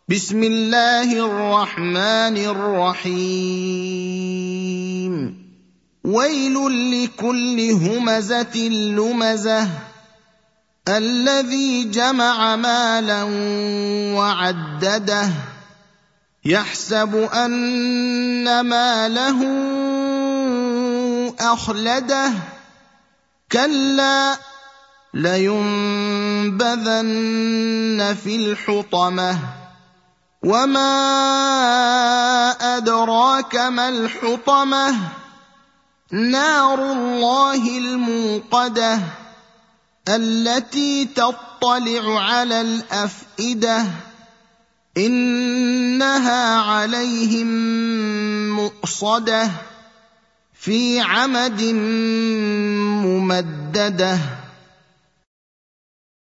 بسم الله الرحمن الرحيم ويل لكل همزة لمزة الذي جمع مالا وعدده يحسب أن ماله أخلده كلا لينبذن في الحطمة وما أدراك ما الحطمة نار الله الموقدة التي تطلع على الأفئدة إنها عليهم مؤصدة في عمد ممددة